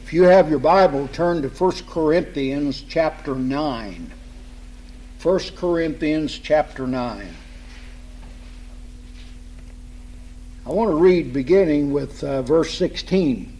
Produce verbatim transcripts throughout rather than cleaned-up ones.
If you have your Bible, turn to First Corinthians chapter nine. First Corinthians chapter nine. I want to read beginning with uh, verse sixteen.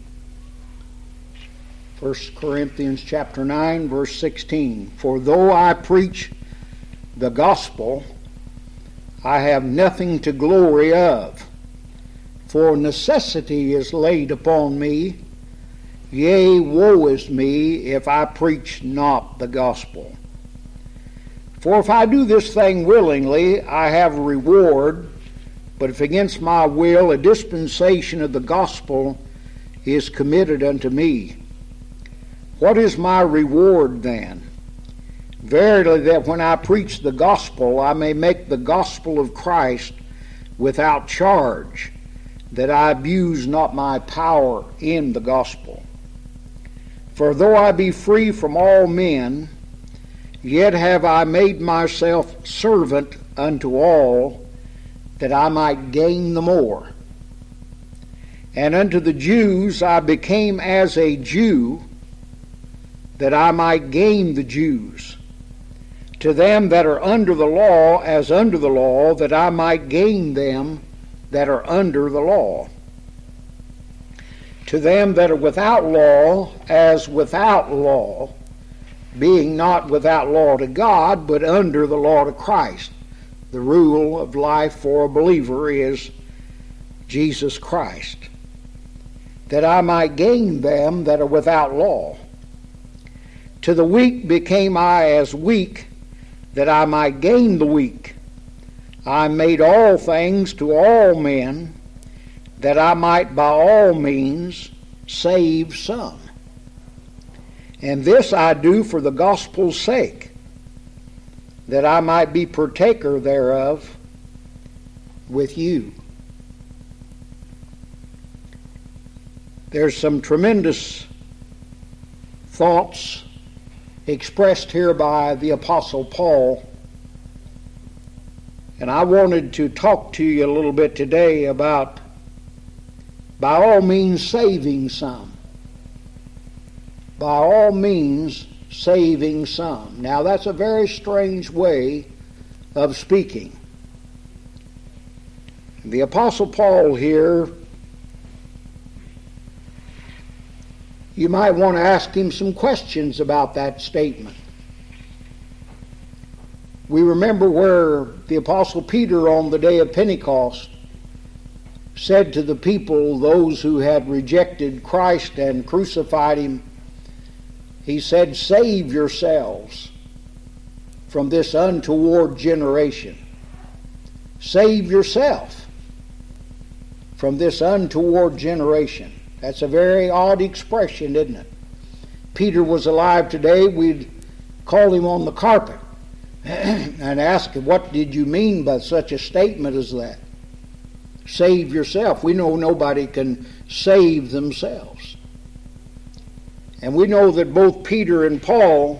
First Corinthians chapter nine, verse sixteen. For though I preach the gospel, I have nothing to glory of, for necessity is laid upon me. Yea, woe is me if I preach not the gospel. For if I do this thing willingly, I have a reward, but if against my will a dispensation of the gospel is committed unto me. What is my reward then? Verily, that when I preach the gospel, I may make the gospel of Christ without charge, that I abuse not my power in the gospel. For though I be free from all men, yet have I made myself servant unto all, that I might gain the more. And unto the Jews I became as a Jew, that I might gain the Jews. To them that are under the law, as under the law, that I might gain them that are under the law. To them that are without law, as without law, being not without law to God, but under the law to Christ. The rule of life for a believer is Jesus Christ. That I might gain them that are without law. To the weak became I as weak, that I might gain the weak. I made all things to all men, that I might by all means save some. And this I do for the gospel's sake, that I might be partaker thereof with you. There's some tremendous thoughts expressed here by the Apostle Paul, and I wanted to talk to you a little bit today about, by all means, saving some. By all means, saving some. Now, that's a very strange way of speaking. The Apostle Paul here, you might want to ask him some questions about that statement. We remember where the Apostle Peter on the day of Pentecost said to the people, those who had rejected Christ and crucified him, he said, save yourselves from this untoward generation. Save yourself from this untoward generation. That's a very odd expression, isn't it? Peter was alive today, we'd call him on the carpet and ask him, what did you mean by such a statement as that? Save yourself. We know nobody can save themselves. And we know that both Peter and Paul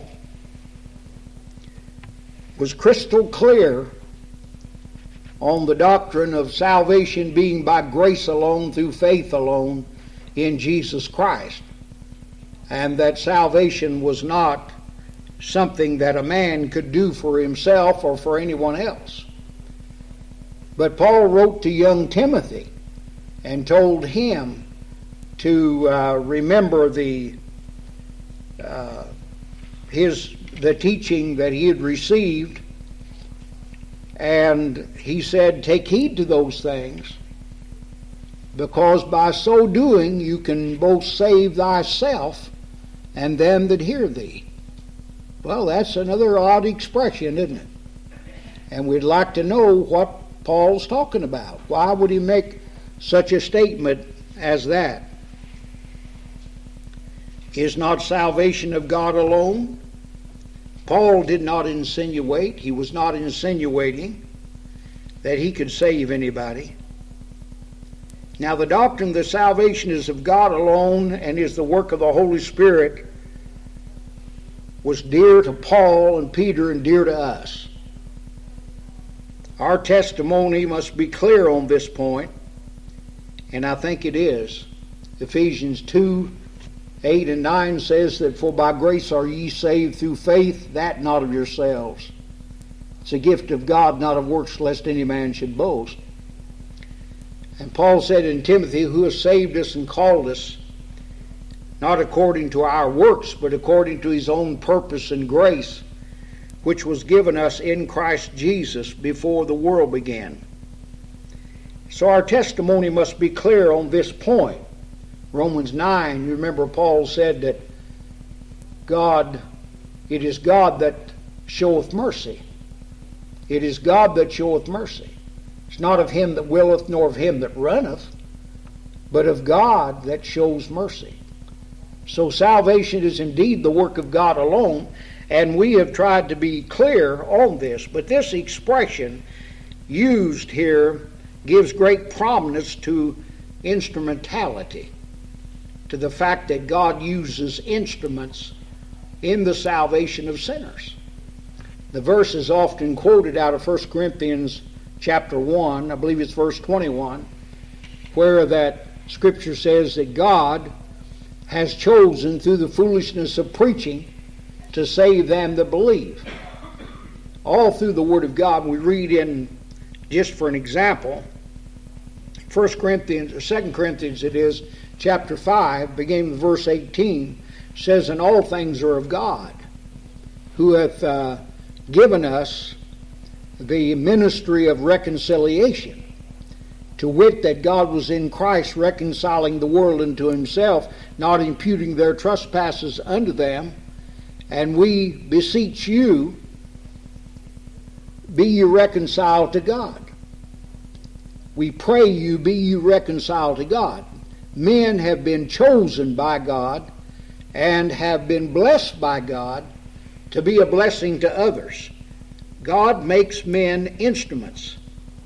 was crystal clear on the doctrine of salvation being by grace alone, through faith alone, in Jesus Christ. And that salvation was not something that a man could do for himself or for anyone else. But Paul wrote to young Timothy and told him to uh, remember the uh, his the teaching that he had received, and he said, take heed to those things, because by so doing you can both save thyself and them that hear thee. Well, that's another odd expression, isn't it? And we'd like to know what Paul's talking about. Why would he make such a statement as that? Is not salvation of God alone? Paul did not insinuate, he was not insinuating that he could save anybody. Now, the doctrine that salvation is of God alone and is the work of the Holy Spirit was dear to Paul and Peter and dear to us. Our testimony must be clear on this point, and I think it is. Ephesians two eight and nine says that, for by grace are ye saved through faith, that not of yourselves. It's a gift of God, not of works, lest any man should boast. And Paul said in Timothy, who has saved us and called us, not according to our works, but according to his own purpose and grace, which was given us in Christ Jesus before the world began. So our testimony must be clear on this point. Romans nine, you remember Paul said that God, it is God that showeth mercy. It is God that showeth mercy. It's not of him that willeth, nor of him that runneth, but of God that shows mercy. So salvation is indeed the work of God alone, and we have tried to be clear on this. But this expression used here gives great prominence to instrumentality, to the fact that God uses instruments in the salvation of sinners. The verse is often quoted out of First Corinthians chapter one, I believe it's verse twenty-one, where that scripture says that God has chosen through the foolishness of preaching to save them that believe. All through the Word of God, we read in, just for an example, First Corinthians, or Second Corinthians it is, chapter five, beginning with verse eighteen, says, and all things are of God, who hath uh, given us the ministry of reconciliation, to wit, that God was in Christ reconciling the world unto himself, not imputing their trespasses unto them. And we beseech you, be ye reconciled to God. We pray you, be ye reconciled to God. Men have been chosen by God and have been blessed by God to be a blessing to others. God makes men instruments.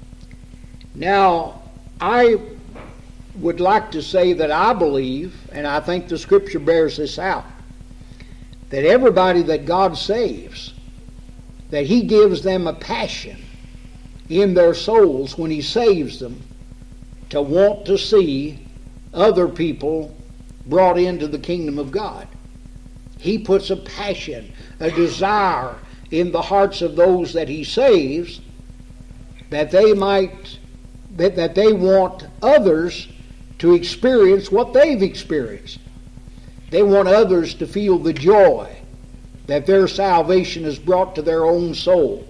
Now, I would like to say that I believe, and I think the Scripture bears this out, that everybody that God saves, that he gives them a passion in their souls when he saves them to want to see other people brought into the kingdom of God. He puts a passion, a desire in the hearts of those that he saves, that they might, that, that they want others to experience what they've experienced. They want others to feel the joy that their salvation is brought to their own soul.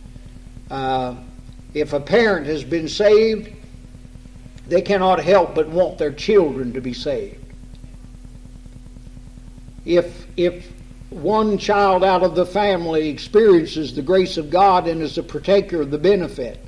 Uh, if a parent has been saved, they cannot help but want their children to be saved. If, if one child out of the family experiences the grace of God and is a partaker of the benefit,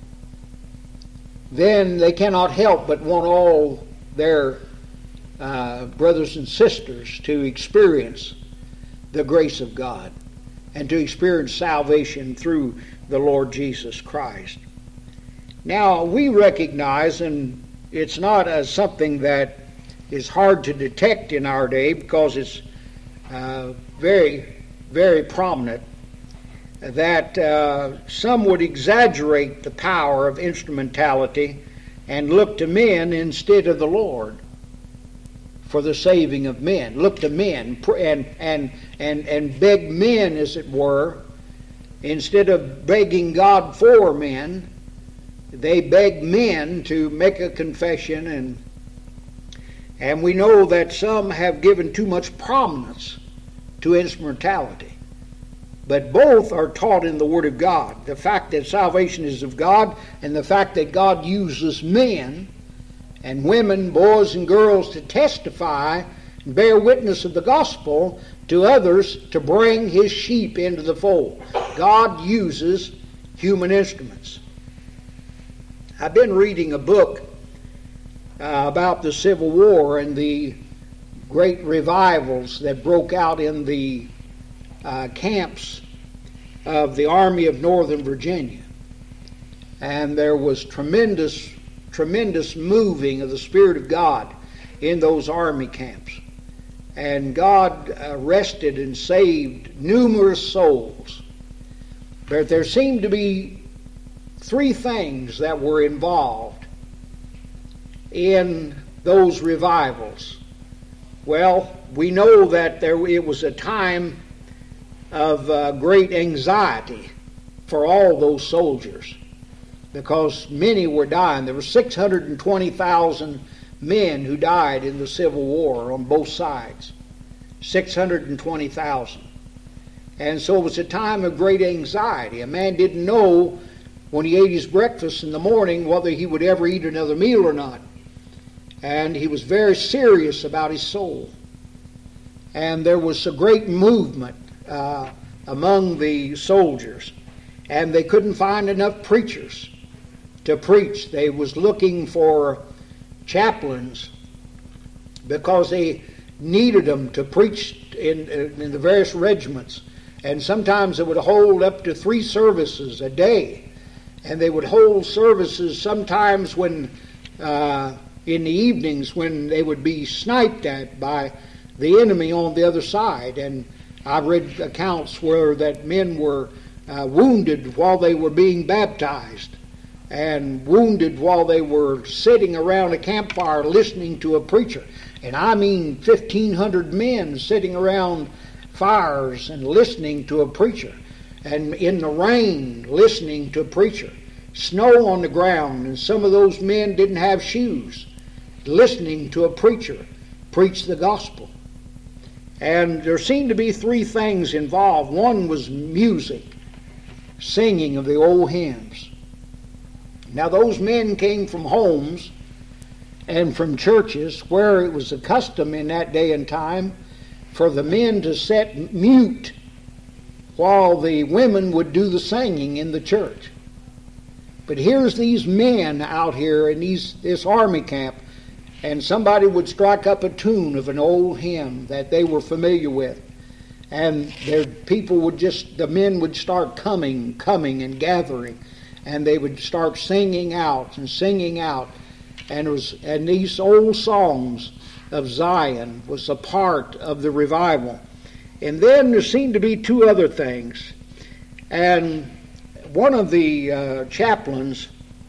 then they cannot help but want all their uh, brothers and sisters to experience the grace of God and to experience salvation through the Lord Jesus Christ. Now, we recognize, and it's not as something that is hard to detect in our day because it's uh, very, very prominent, that uh, some would exaggerate the power of instrumentality and look to men instead of the Lord for the saving of men. Look to men and and and and beg men, as it were, instead of begging God for men. They beg men to make a confession, and and we know that some have given too much prominence to instrumentality. But both are taught in the Word of God. The fact that salvation is of God, and the fact that God uses men and women, boys and girls, to testify and bear witness of the gospel to others to bring his sheep into the fold. God uses human instruments. I've been reading a book uh, about the Civil War and the great revivals that broke out in the uh, camps of the Army of Northern Virginia. And there was tremendous, tremendous moving of the Spirit of God in those army camps. And God arrested and saved numerous souls. But there seemed to be three things that were involved in those revivals. Well, we know that there it was a time of uh, great anxiety for all those soldiers, because many were dying. There were six hundred twenty thousand men who died in the Civil War on both sides. six hundred twenty thousand. And so it was a time of great anxiety. A man didn't know when he ate his breakfast in the morning whether he would ever eat another meal or not. And he was very serious about his soul. And there was a great movement uh, among the soldiers. And they couldn't find enough preachers to preach. They was looking for chaplains because they needed them to preach in, in the various regiments. And sometimes they would hold up to three services a day. And they would hold services sometimes when uh, in the evenings when they would be sniped at by the enemy on the other side. And I've read accounts where that men were uh, wounded while they were being baptized, and wounded while they were sitting around a campfire listening to a preacher. And I mean fifteen hundred men sitting around fires and listening to a preacher, and in the rain listening to a preacher, snow on the ground, and some of those men didn't have shoes, listening to a preacher preach the gospel. And there seemed to be three things involved. One was music, singing of the old hymns. Now those men came from homes and from churches where it was a custom in that day and time for the men to sit mute while the women would do the singing in the church. But here's these men out here in these, this army camp, and somebody would strike up a tune of an old hymn that they were familiar with. And their people would just, the men would start coming, coming and gathering, and they would start singing out and singing out. And it was, and these old songs of Zion was a part of the revival. And then there seemed to be two other things. And one of the uh, chaplains,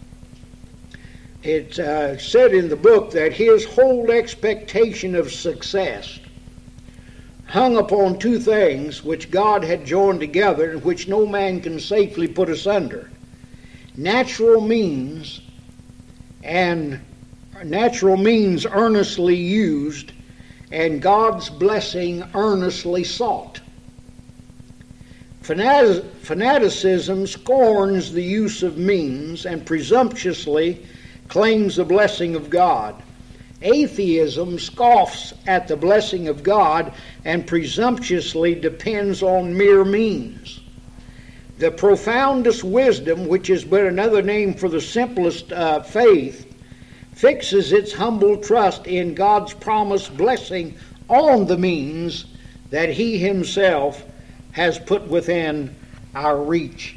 it uh, said in the book that his whole expectation of success hung upon two things which God had joined together and which no man can safely put asunder: natural means and natural means earnestly used, and God's blessing earnestly sought. Fanaticism scorns the use of means and presumptuously claims the blessing of God. Atheism scoffs at the blessing of God and presumptuously depends on mere means. The profoundest wisdom, which is but another name for the simplest uh, faith, fixes its humble trust in God's promised blessing on the means that He Himself has put within our reach.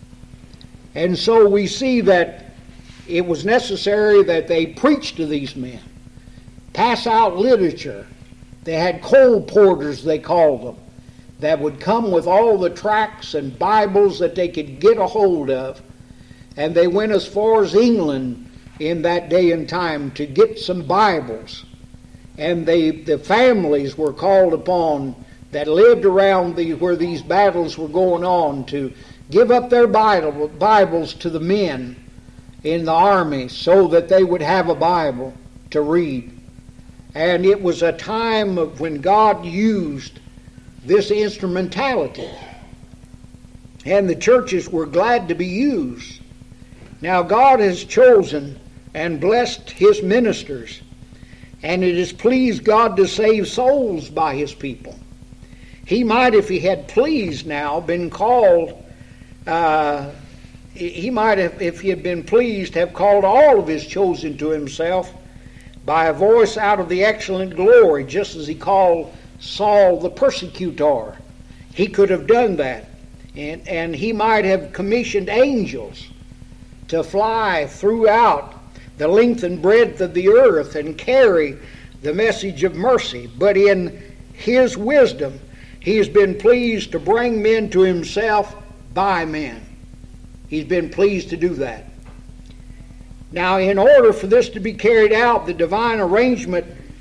And so we see that it was necessary that they preach to these men, pass out literature. They had coal porters, they called them, that would come with all the tracts and Bibles that they could get a hold of. And they went as far as England in that day and time to get some Bibles. And they, the families were called upon that lived around the, where these battles were going on to give up their Bible, Bibles to the men in the army so that they would have a Bible to read. And it was a time of when God used this instrumentality. And the churches were glad to be used. Now God has chosen and blessed His ministers, and it has pleased God to save souls by His people. He might, if He had pleased now, been called, uh, He might have, if He had been pleased, have called all of His chosen to Himself by a voice out of the excellent glory, just as He called Saul the persecutor. He could have done that. And, and He might have commissioned angels to fly throughout the length and breadth of the earth and carry the message of mercy. But in His wisdom, He has been pleased to bring men to Himself by men. He's been pleased to do that. Now, in order for this to be carried out, the divine arrangement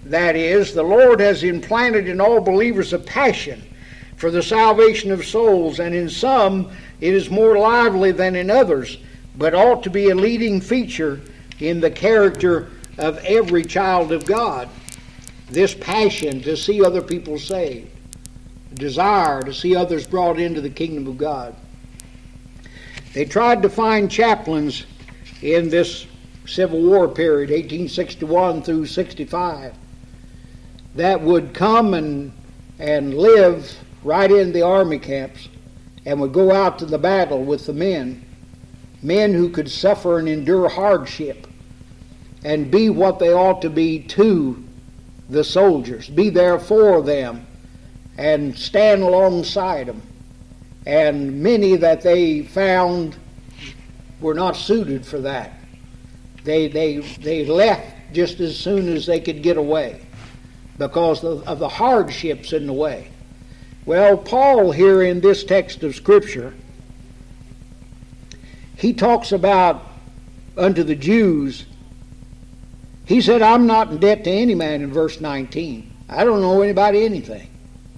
that is, the Lord has implanted in all believers a passion for the salvation of souls, and in some it is more lively than in others, but ought to be a leading feature in the character of every child of God. This passion to see other people saved, desire to see others brought into the kingdom of God. They tried to find chaplains in this Civil War period, eighteen sixty-one through sixty-five, that would come and and live right in the army camps and would go out to the battle with the men, men who could suffer and endure hardship and be what they ought to be to the soldiers, be there for them and stand alongside them. And many that they found were not suited for that. They, they, they left just as soon as they could get away because of, of the hardships in the way. Well, Paul here in this text of Scripture, he talks about unto the Jews, he said, I'm not in debt to any man in verse nineteen. I don't owe anybody anything.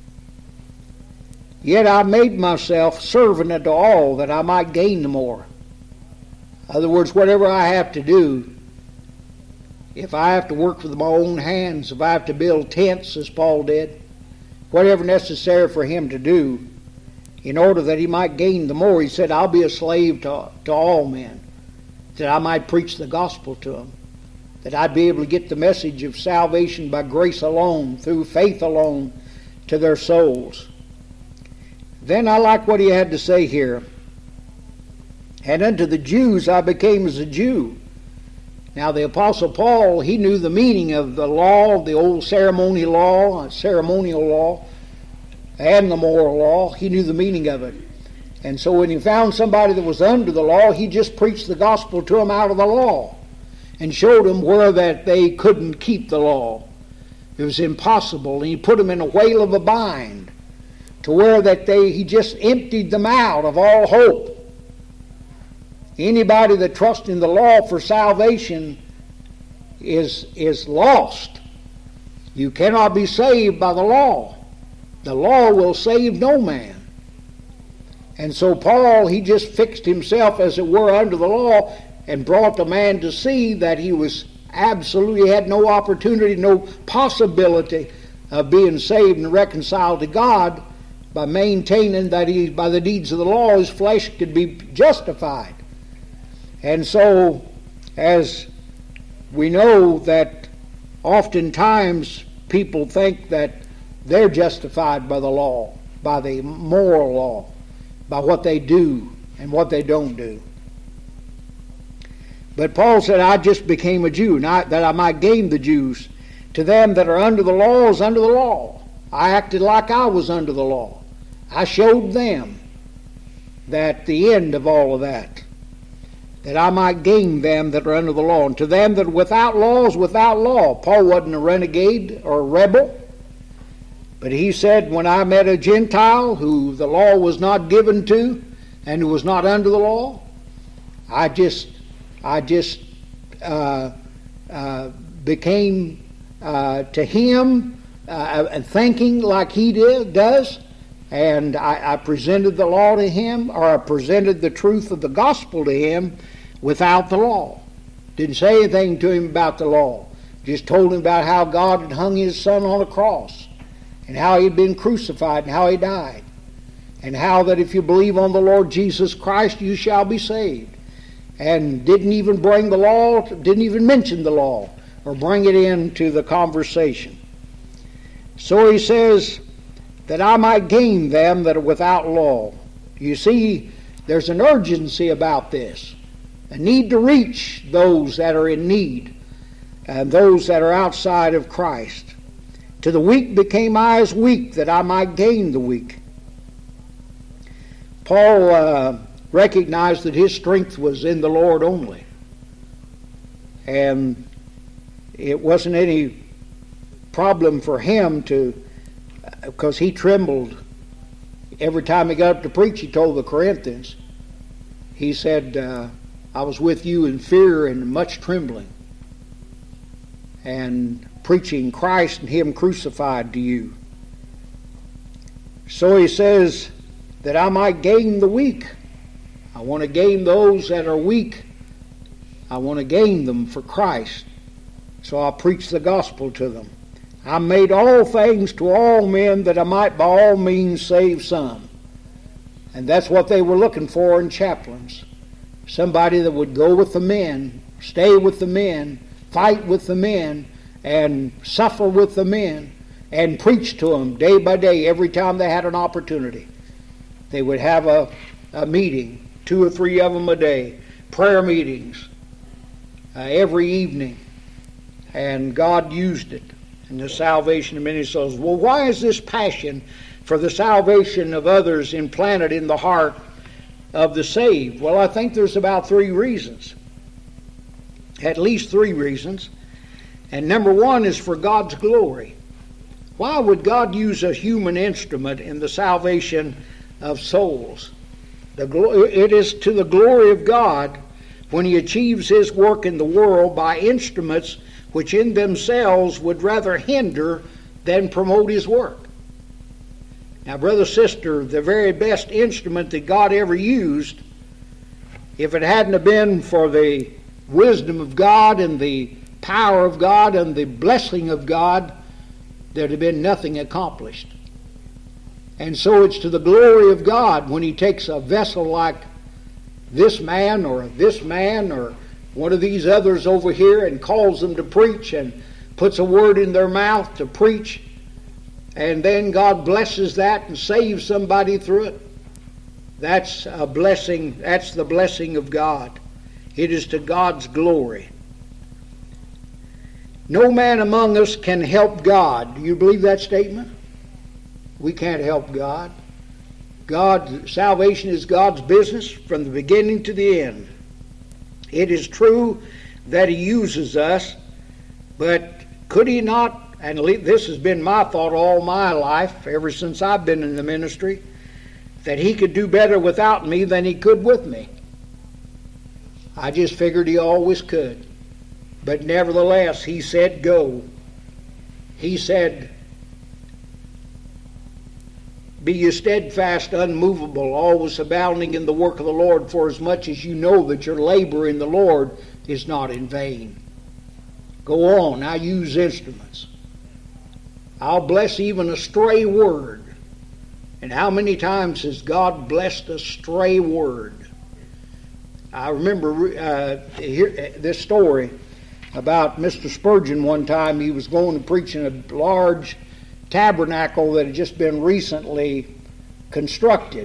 Yet I made myself servant unto all that I might gain the more. In other words, whatever I have to do, if I have to work with my own hands, if I have to build tents as Paul did, whatever necessary for him to do in order that he might gain the more, he said, I'll be a slave to, to all men, that I might preach the gospel to them, that I'd be able to get the message of salvation by grace alone, through faith alone, to their souls. Then I like what he had to say here. And unto the Jews I became as a Jew. Now the Apostle Paul, he knew the meaning of the law, the old ceremony law, ceremonial law, and the moral law. He knew the meaning of it. And so when he found somebody that was under the law, he just preached the gospel to them out of the law and showed them where that they couldn't keep the law. It was impossible. And he put them in a whale of a bind to where that they he just emptied them out of all hope. Anybody that trusts in the law for salvation is, is lost. You cannot be saved by the law. The law will save no man. And so Paul, he just fixed himself, as it were, under the law and brought the man to see that he was absolutely had no opportunity, no possibility of being saved and reconciled to God by maintaining that he, by the deeds of the law, his flesh could be justified. And so, as we know that oftentimes people think that they're justified by the law, by the moral law, by what they do and what they don't do. But Paul said, I just became a Jew, not that I might gain the Jews. To them that are under the law is under the law. I acted like I was under the law. I showed them that the end of all of that, that I might gain them that are under the law. And to them that are without law is without law. Paul wasn't a renegade or a rebel. But he said, when I met a Gentile who the law was not given to and who was not under the law, I just, I just uh, uh, became uh, to him uh, thinking like he did, does, and I, I presented the law to him, or I presented the truth of the gospel to him without the law. Didn't say anything to him about the law. Just told him about how God had hung his son on a cross, and how he'd been crucified, and how he died, and how that if you believe on the Lord Jesus Christ, you shall be saved. And didn't even bring the law, didn't even mention the law, or bring it into the conversation. So he says, that I might gain them that are without law. You see, there's an urgency about this, a need to reach those that are in need, and those that are outside of Christ. To the weak became I as weak, that I might gain the weak. Paul uh, recognized that his strength was in the Lord only. And it wasn't any problem for him to, because he trembled. Every time he got up to preach, he told the Corinthians, he said, uh, I was with you in fear and much trembling. And preaching Christ and Him crucified to you. So he says that I might gain the weak. I want to gain those that are weak. I want to gain them for Christ. So I preach the gospel to them. I made all things to all men that I might by all means save some. And that's what they were looking for in chaplains. Somebody that would go with the men, stay with the men, fight with the men, and suffer with the men, and preach to them day by day every time they had an opportunity. They would have a, a meeting, two or three of them a day, prayer meetings uh, every evening. And God used it in the salvation of many souls. Well, why is this passion for the salvation of others implanted in the heart of the saved? Well, I think there's about three reasons. At least three reasons. And number one is for God's glory. Why would God use a human instrument in the salvation of souls? The glo- it is to the glory of God when He achieves His work in the world by instruments which in themselves would rather hinder than promote His work. Now, brother, sister, the very best instrument that God ever used, if it hadn't have been for the wisdom of God and the power of God and the blessing of God, there'd have been nothing accomplished. And so it's to the glory of God when He takes a vessel like this man or this man or one of these others over here and calls them to preach and puts a word in their mouth to preach, and then God blesses that and saves somebody through it. That's a blessing. That's the blessing of God. It is to God's glory. No man among us can help God. Do you believe that statement? We can't help God. God, salvation is God's business from the beginning to the end. It is true that He uses us, but could He not, and this has been my thought all my life, ever since I've been in the ministry, that He could do better without me than He could with me. I just figured He always could. But nevertheless, He said, go. He said, be ye steadfast, unmovable, always abounding in the work of the Lord, for as much as you know that your labor in the Lord is not in vain. Go on, I use instruments. I'll bless even a stray word. And how many times has God blessed a stray word? I remember uh, here, this story about Mister Spurgeon. One time he was going to preach in a large tabernacle that had just been recently constructed.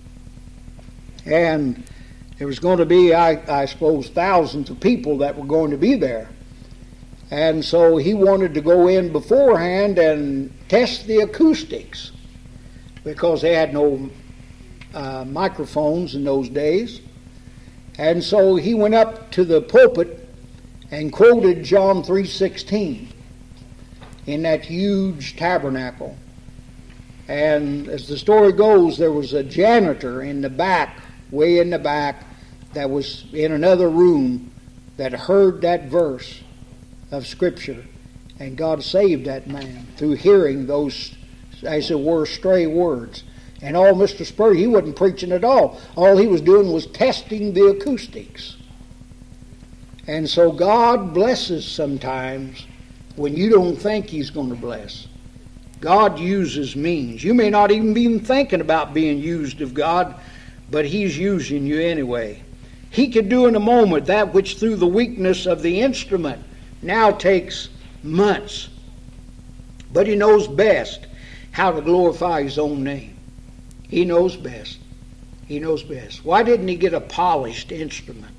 And there was going to be, I, I suppose, thousands of people that were going to be there. And so he wanted to go in beforehand and test the acoustics, because they had no uh, microphones in those days. And so he went up to the pulpit and quoted John three sixteen in that huge tabernacle. And as the story goes, there was a janitor in the back, way in the back, that was in another room that heard that verse of Scripture. And God saved that man through hearing those, as it were, stray words. And all Mister Spurgeon, he wasn't preaching at all. All he was doing was testing the acoustics. And so God blesses sometimes when you don't think He's going to bless. God uses means. You may not even be thinking about being used of God, but He's using you anyway. He could do in a moment that which through the weakness of the instrument now takes months. But He knows best how to glorify His own name. He knows best. He knows best. Why didn't He get a polished instrument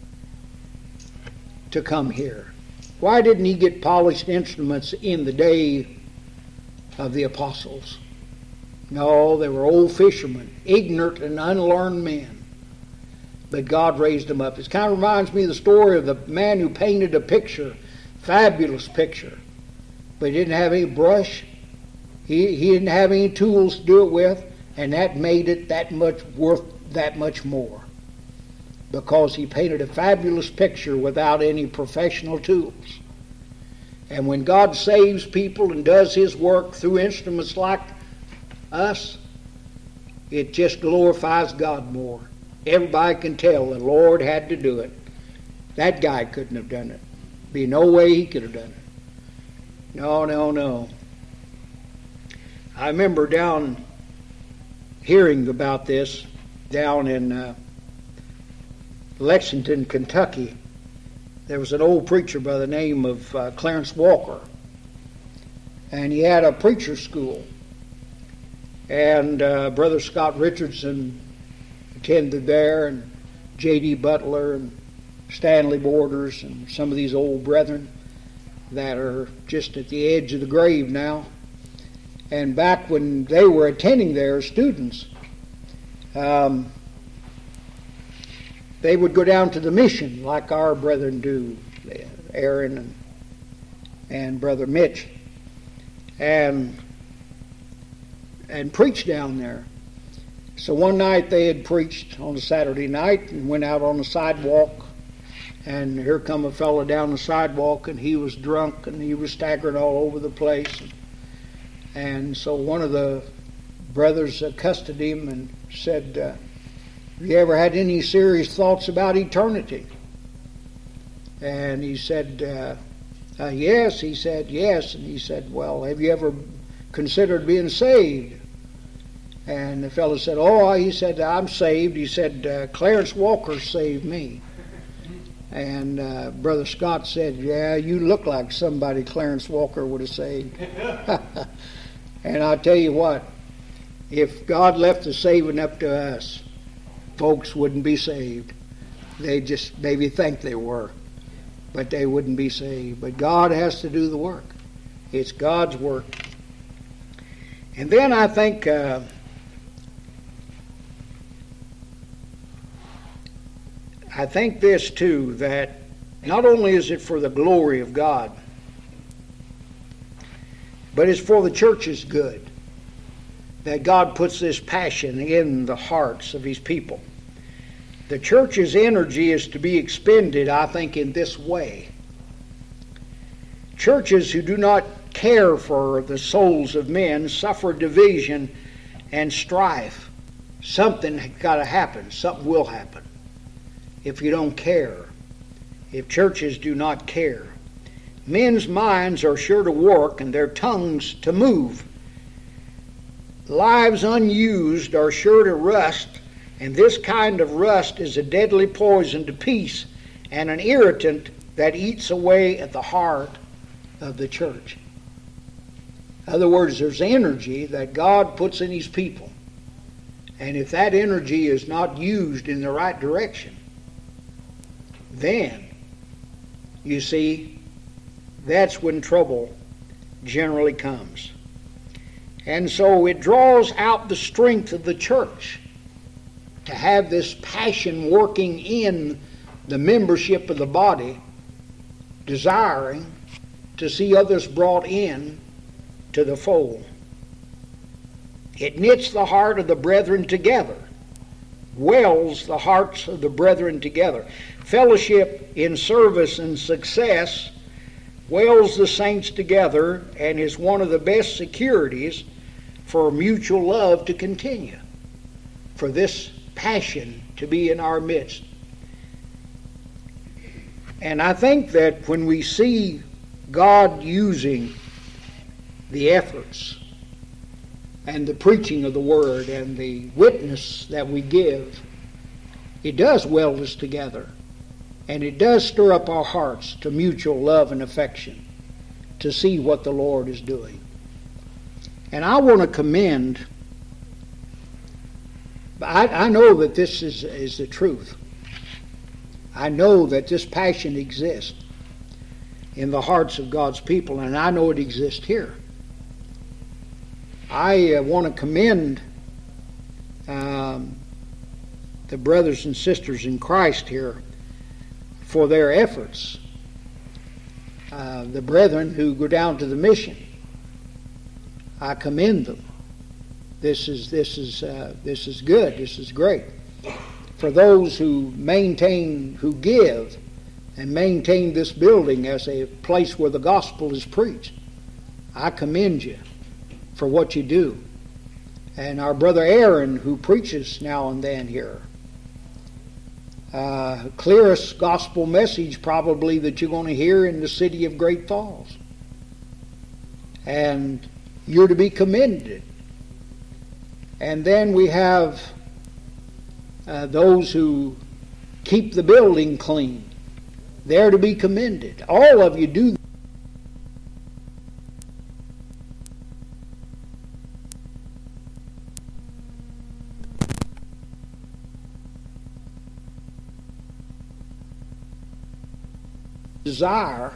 to come here? Why didn't He get polished instruments in the day of the apostles? No, they were old fishermen, ignorant and unlearned men. But God raised them up. It kind of reminds me of the story of the man who painted a picture, fabulous picture, but he didn't have any brush. He, he didn't have any tools to do it with, and that made it that much worth that much more, because he painted a fabulous picture without any professional tools. And when God saves people and does His work through instruments like us, it just glorifies God more. Everybody can tell the Lord had to do it. That guy couldn't have done it. Be no way he could have done it. No, no, no. I remember down hearing about this down in uh, Lexington, Kentucky. There was an old preacher by the name of uh, Clarence Walker, and he had a preacher school. And uh, Brother Scott Richardson attended there, and J D Butler, and Stanley Borders, and some of these old brethren that are just at the edge of the grave now. And back when they were attending there as students, um, they would go down to the mission like our brethren do, Aaron and, and Brother Mitch, and and preach down there. So one night they had preached on a Saturday night and went out on the sidewalk, and here come a fellow down the sidewalk, and he was drunk and he was staggering all over the place. And, and so one of the brothers accosted him and said, uh, have you ever had any serious thoughts about eternity? And he said, uh, uh, yes. He said, yes. And he said, well, have you ever considered being saved? And the fellow said, oh, he said, I'm saved. He said, uh, Clarence Walker saved me. And uh, Brother Scott said, yeah, you look like somebody Clarence Walker would have saved. And I tell you what, if God left the saving up to us, folks wouldn't be saved. They just maybe think they were, but they wouldn't be saved. But God has to do the work. It's God's work. And then I think uh, I think this too, that not only is it for the glory of God, but it's for the church's good, that God puts this passion in the hearts of His people. The church's energy is to be expended, I think, in this way. Churches who do not care for the souls of men suffer division and strife. Something got to happen. Something will happen if you don't care, if churches do not care. Men's minds are sure to work and their tongues to move. Lives unused are sure to rust, and this kind of rust is a deadly poison to peace and an irritant that eats away at the heart of the church. In other words, there's energy that God puts in His people. And if that energy is not used in the right direction, then, you see, that's when trouble generally comes. And so it draws out the strength of the church to have this passion working in the membership of the body, desiring to see others brought in to the fold. It knits the heart of the brethren together, welds the hearts of the brethren together. Fellowship in service and success welds the saints together and is one of the best securities for mutual love to continue, for this passion to be in our midst. And I think that when we see God using the efforts and the preaching of the Word and the witness that we give, it does weld us together. And it does stir up our hearts to mutual love and affection, to see what the Lord is doing. And I want to commend, I, I know that this is, is the truth. I know that this passion exists in the hearts of God's people, and I know it exists here. I uh, want to commend um, the brothers and sisters in Christ here for their efforts. Uh, the brethren who go down to the mission, I commend them. This is this is uh, this is good. This is great. For those who maintain, who give and maintain this building as a place where the gospel is preached. I commend you for what you do. And our brother Aaron, who preaches now and then here, uh, clearest gospel message probably that you're going to hear in the city of Great Falls. And you're to be commended. And then we have uh, those who keep the building clean. They're to be commended. All of you do. Desire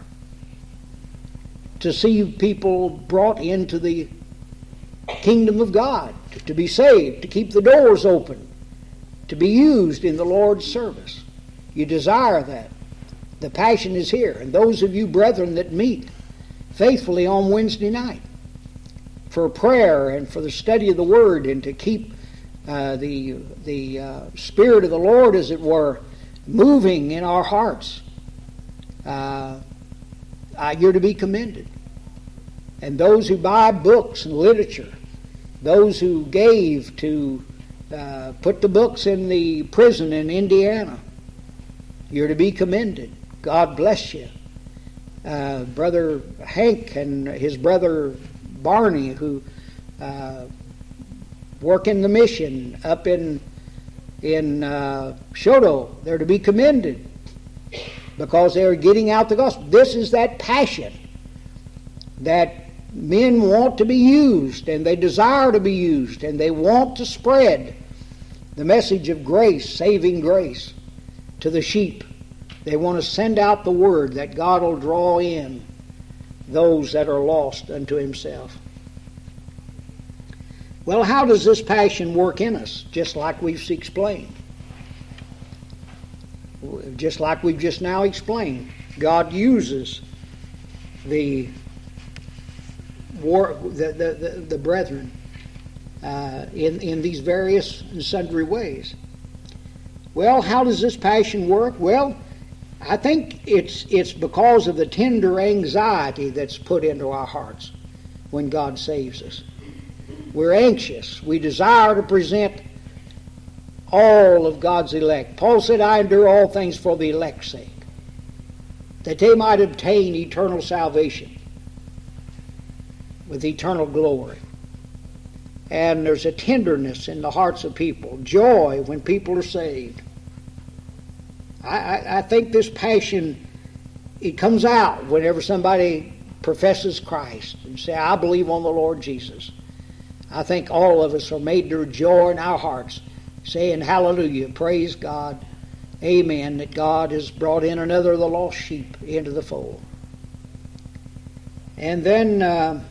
to see people brought into the kingdom of God, to be saved, to keep the doors open, to be used in the Lord's service. You desire that. The passion is here. And those of you brethren that meet faithfully on Wednesday night for prayer and for the study of the Word and to keep uh, the, the uh, Spirit of the Lord, as it were, moving in our hearts, uh, uh, you're to be commended. And those who buy books and literature, those who gave to uh, put the books in the prison in Indiana, you're to be commended. God bless you. Uh, Brother Hank and his brother Barney, who uh, work in the mission up in in uh, Shodo, they're to be commended because they're getting out the gospel. This is that passion that men want to be used, and they desire to be used, and they want to spread the message of grace, saving grace, to the sheep. They want to send out the word that God will draw in those that are lost unto Himself. Well, how does this passion work in us? Just like we've explained. Just like we've just now explained. God uses the war, the, the, the, the brethren uh, in, in these various and sundry ways. Well, how does this passion work? Well, I think it's it's because of the tender anxiety that's put into our hearts when God saves us. We're anxious. We desire to present all of God's elect. Paul said, I endure all things for the elect's sake, that they might obtain eternal salvation with eternal glory. And there's a tenderness in the hearts of people, joy when people are saved. I, I, I think this passion, it comes out whenever somebody professes Christ and say, I believe on the Lord Jesus. I think all of us are made to joy in our hearts, saying hallelujah, praise God, amen, that God has brought in another of the lost sheep into the fold. And then uh,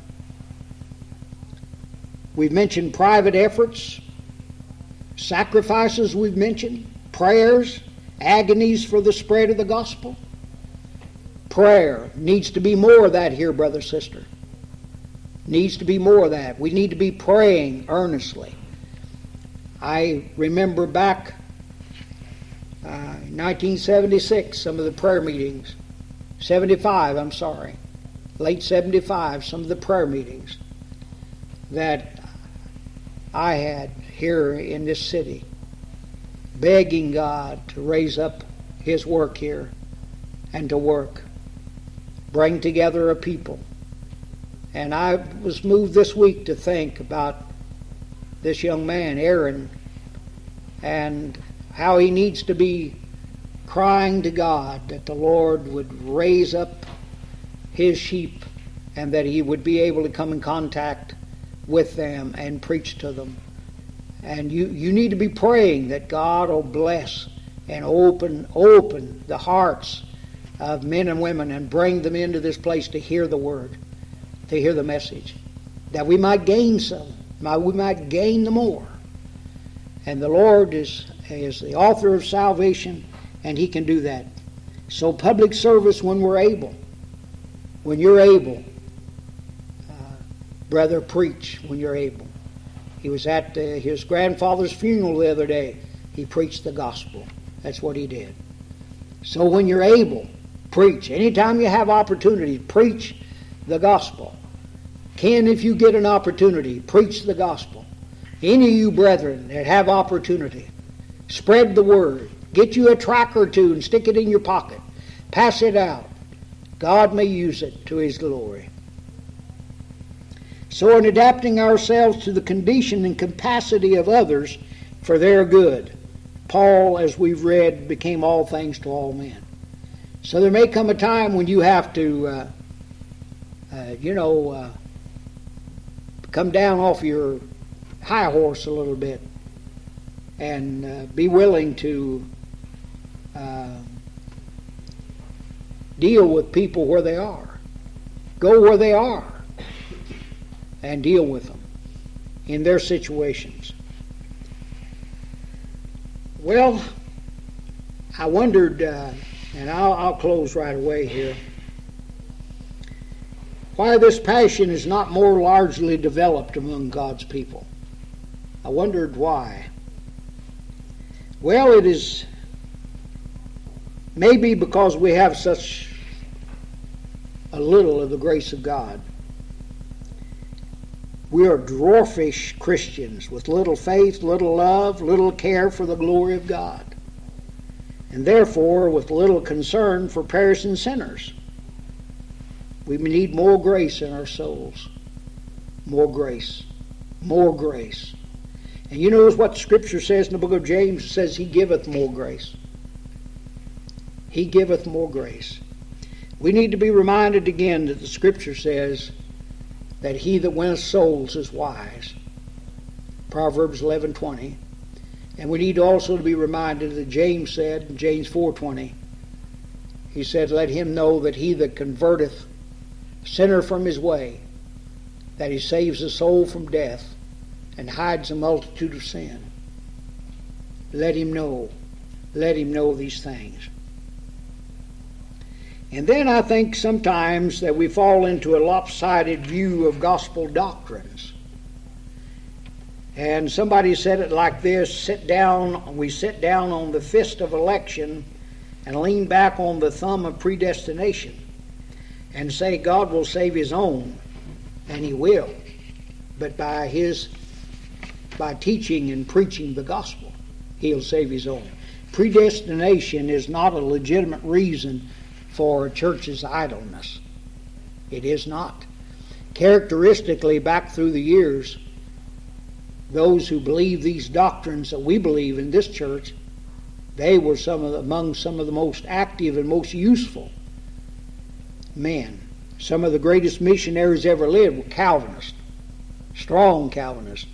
we've mentioned private efforts, sacrifices we've mentioned, prayers, agonies for the spread of the gospel. Prayer needs to be more of that here, brother, sister. Needs to be more of that. We need to be praying earnestly. I remember back uh, in nineteen seventy-six, some of the prayer meetings, seventy-five, I'm sorry, late seventy-five, some of the prayer meetings that I had here in this city, begging God to raise up His work here and to work, bring together a people. And I was moved this week to think about this young man, Aaron, and how he needs to be crying to God that the Lord would raise up His sheep and that He would be able to come in contact with them and preach to them. And you, you need to be praying that God will bless and open open the hearts of men and women and bring them into this place to hear the word, to hear the message, that we might gain some, we might gain the more. And the Lord is, is the author of salvation, and He can do that. So public service when we're able, when you're able, uh, brother, preach when you're able. He was at uh, his grandfather's funeral the other day. He preached the gospel. That's what he did. So when you're able, Preach. Anytime you have opportunity, preach the gospel. Ken, if you get an opportunity, preach the gospel. Any of you brethren that have opportunity, spread the word. Get you a tract or two and stick it in your pocket. Pass it out. God may use it to His glory. So in adapting ourselves to the condition and capacity of others for their good, Paul, as we've read, became all things to all men. So there may come a time when you have to, uh, uh, you know, uh, come down off your high horse a little bit and uh, be willing to uh, deal with people where they are. Go where they are and deal with them in their situations. Well, I wondered, uh, and I'll, I'll close right away here, why this passion is not more largely developed among God's people. I wondered why. Well, it is maybe because we have such a little of the grace of God. We are dwarfish Christians with little faith, little love, little care for the glory of God, and therefore with little concern for perishing sinners. We need more grace in our souls. More grace. More grace. And you notice what Scripture says in the book of James? It says He giveth more grace. He giveth more grace. We need to be reminded again that the Scripture says that he that winneth souls is wise. Proverbs eleven twenty. And we need also to be reminded that James said in James four twenty, he said, let him know that he that converteth sinner from his way, that he saves a soul from death and hides a multitude of sin. Let him know. Let him know these things. And then I think sometimes that we fall into a lopsided view of gospel doctrines. And somebody said it like this: sit down, we sit down on the fist of election and lean back on the thumb of predestination and say God will save His own, and He will, but by His by teaching and preaching the gospel, He'll save His own. Predestination is not a legitimate reason for a church's idleness. It is not. Characteristically, back through the years, those who believe these doctrines that we believe in this church, they were some of the, among some of the most active and most useful men. Some of the greatest missionaries ever lived were Calvinists, strong Calvinists.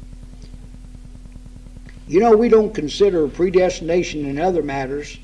You know, we don't consider predestination in other matters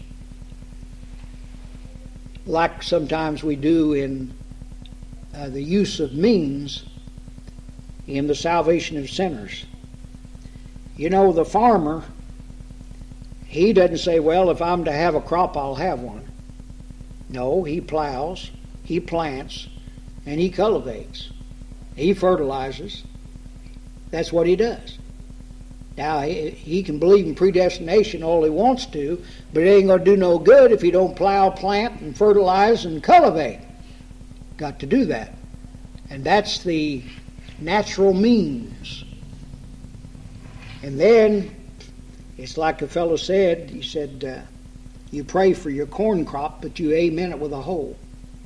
like sometimes we do in uh, the use of means in the salvation of sinners. You know, the farmer, he doesn't say, well, if I'm to have a crop, I'll have one. No, he plows, he plants, and he cultivates. He fertilizes. That's what he does. Now, he, he can believe in predestination all he wants to, but it ain't going to do no good if he don't plow, plant, and fertilize, and cultivate. Got to do that. And that's the natural means. And then, it's like a fellow said, he said, uh, you pray for your corn crop, but you amen it with a hoe.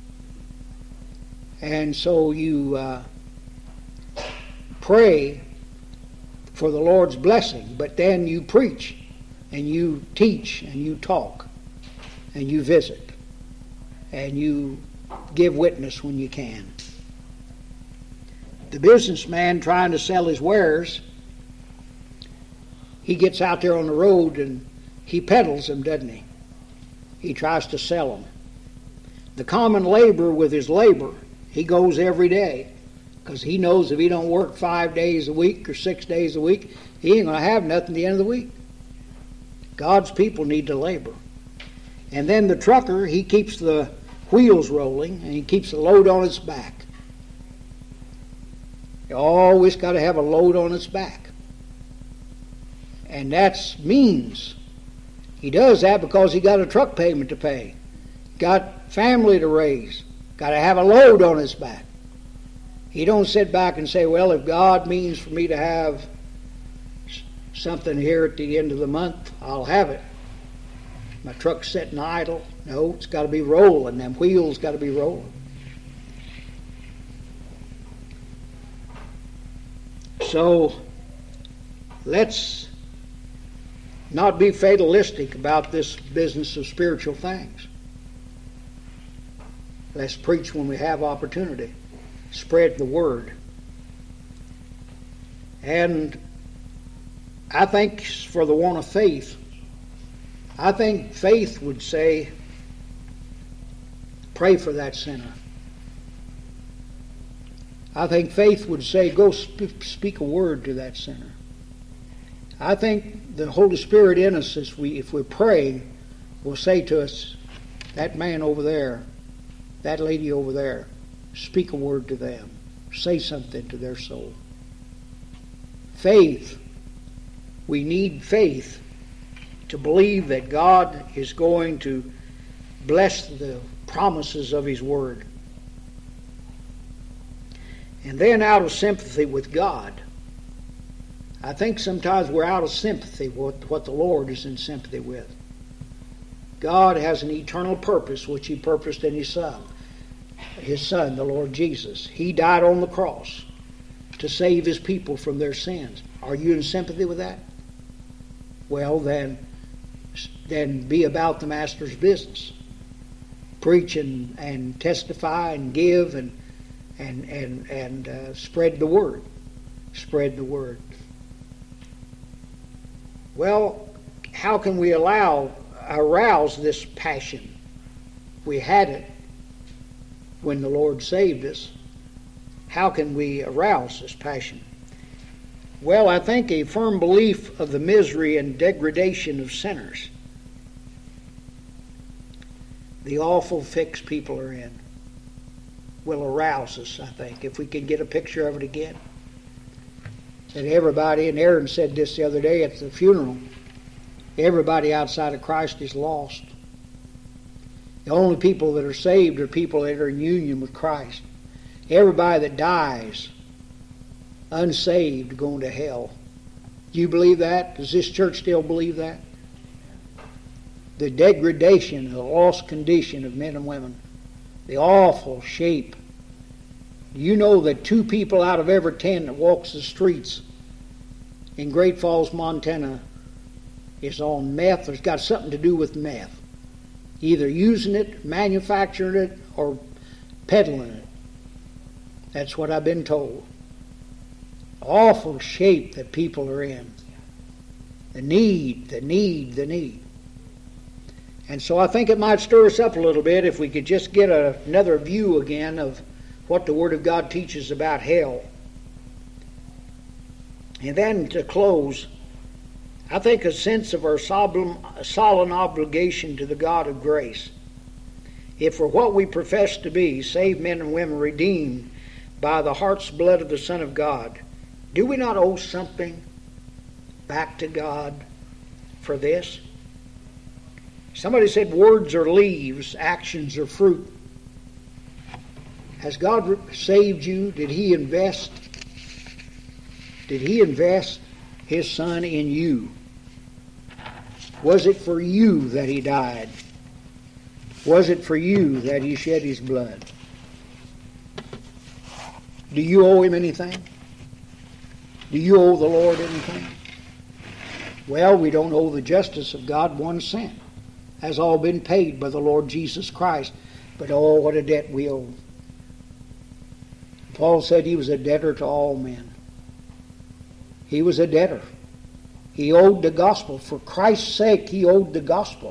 And so you uh, pray for the Lord's blessing, but then you preach and you teach and you talk and you visit and you give witness when you can. The businessman trying to sell his wares, he gets out there on the road and he peddles them, doesn't he? He tries to sell them. The common laborer with his labor, he goes every day, because he knows if he don't work five days a week or six days a week, he ain't going to have nothing at the end of the week. God's people need to labor. And then the trucker, he keeps the wheels rolling and he keeps the load on its back. You always got to have a load on its back. And that's means. He does that because he got a truck payment to pay. got family to raise, got to have a load on his back. He don't sit back and say, well, if God means for me to have something here at the end of the month, I'll have it. My truck's sitting idle. No, it's got to be rolling. Them wheels got to be rolling. So let's not be fatalistic about this business of spiritual things. Let's preach when we have opportunity. Spread the word. And I think for the one of faith, I think faith would say, pray for that sinner. I think faith would say, go sp- speak a word to that sinner. I think the Holy Spirit in us, as we, if we pray, will say to us, that man over there, that lady over there, speak a word to them. Say something to their soul. Faith. We need faith to believe that God is going to bless the promises of His Word. And then out of sympathy with God. I think sometimes we're out of sympathy with what the Lord is in sympathy with. God has an eternal purpose which He purposed in His Son. His Son, the Lord Jesus. He died on the cross to save His people from their sins. Are you in sympathy with that? Well, then, then be about the Master's business. Preach and, and testify and give and and and and uh, spread the word. Spread the word. Well, how can we allow arouse this passion? We had it when the Lord saved us. How can we arouse this passion? Well, I think a firm belief of the misery and degradation of sinners, the awful fix people are in, will arouse us, I think, if we can get a picture of it again. That everybody, and Aaron said this the other day at the funeral, everybody outside of Christ is lost. The only people that are saved are people that are in union with Christ. Everybody that dies unsaved going to hell. Do you believe that? Does this church still believe that? The degradation, the lost condition of men and women, the awful shape. You know that two people out of every ten that walks the streets in Great Falls, Montana is on meth or has got something to do with meth. Either using it, manufacturing it, or peddling it. That's what I've been told. Awful shape that people are in. The need, the need, the need. And so I think it might stir us up a little bit if we could just get a, another view again of what the Word of God teaches about hell. And then to close, I think a sense of our solemn, solemn obligation to the God of grace. If for what we profess to be, saved men and women redeemed by the heart's blood of the Son of God, do we not owe something back to God for this? Somebody said words are leaves, actions are fruit. Has God saved you? Did He invest? Did He invest His Son in you? Was it for you that He died? Was it for you that He shed His blood? Do you owe Him anything? Do you owe the Lord anything? Well, we don't owe the justice of God one cent. Has all been paid by the Lord Jesus Christ. But oh, what a debt we owe. Paul said he was a debtor to all men. He was a debtor. He owed the gospel. For Christ's sake, he owed the gospel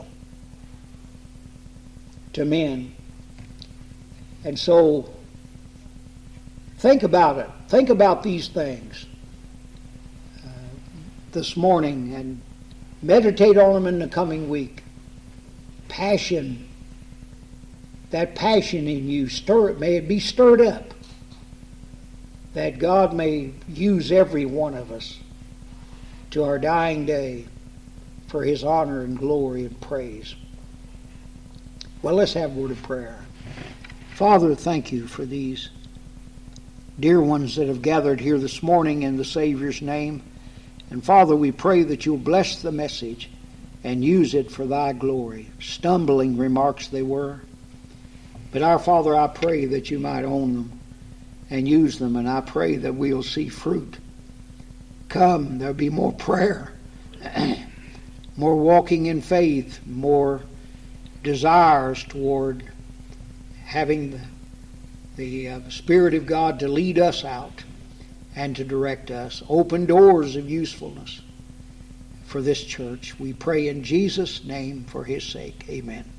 to men. And so, think about it. Think about these things uh, this morning and meditate on them in the coming week. Passion. That passion in you, stir it. May it be stirred up. That God may use every one of us to our dying day for His honor and glory and praise. Well, let's have a word of prayer. Father, thank you for these dear ones that have gathered here this morning in the Savior's name. And Father, we pray that you'll bless the message and use it for thy glory. Stumbling remarks they were. But our Father, I pray that you might own them and use them, and I pray that we'll see fruit. Come, there'll be more prayer, more walking in faith, more desires toward having the, the uh, Spirit of God to lead us out and to direct us. Open doors of usefulness for this church. We pray in Jesus' name for his sake. Amen.